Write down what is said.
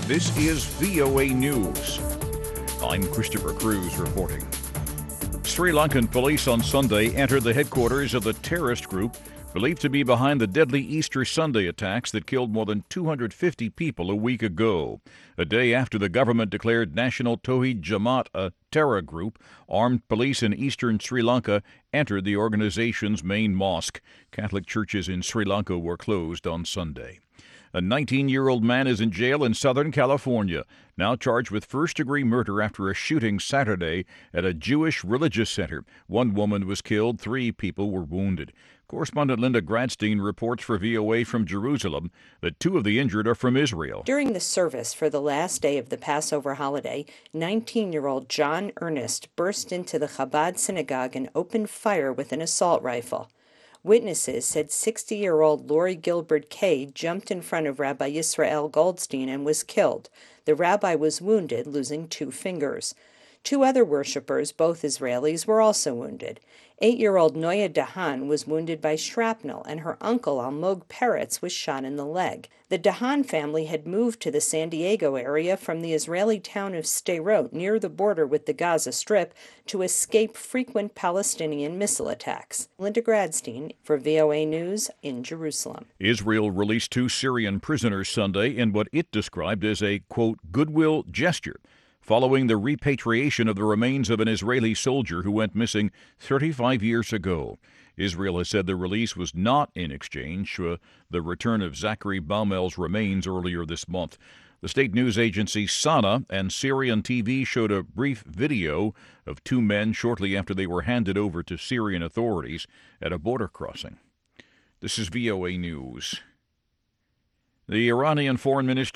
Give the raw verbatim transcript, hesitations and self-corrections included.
This is V O A News. I'm Christopher Cruz reporting. Sri Lankan police on Sunday entered the headquarters of the terrorist group believed to be behind the deadly Easter Sunday attacks that killed more than two hundred fifty people a week ago. A day after the government declared National Tawhid Jamaat a terror group, armed police in eastern Sri Lanka entered the organization's main mosque. Catholic churches in Sri Lanka were closed on Sunday. A nineteen-year-old man is in jail in Southern California, now charged with first-degree murder after a shooting Saturday at a Jewish religious center. One woman was killed, three people were wounded. Correspondent Linda Gradstein reports for V O A from Jerusalem that two of the injured are from Israel. During the service for the last day of the Passover holiday, nineteen-year-old John Ernest burst into the Chabad synagogue and opened fire with an assault rifle. Witnesses said sixty-year-old Lori Gilbert Kay jumped in front of Rabbi Yisrael Goldstein and was killed. The rabbi was wounded, losing two fingers. Two other worshippers, both Israelis, were also wounded. Eight-year-old Noya Dahan was wounded by shrapnel, and her uncle Almog Peretz was shot in the leg. The Dahan family had moved to the San Diego area from the Israeli town of Sderot, near the border with the Gaza Strip, to escape frequent Palestinian missile attacks. Linda Gradstein for V O A News in Jerusalem. Israel released two Syrian prisoners Sunday in what it described as a, quote, goodwill gesture, following the repatriation of the remains of an Israeli soldier who went missing thirty-five years ago. Israel has said the release was not in exchange for the return of Zachary Baumel's remains earlier this month. The state news agency Sana and Syrian T V showed a brief video of two men shortly after they were handed over to Syrian authorities at a border crossing. This is V O A News. The Iranian Foreign Minister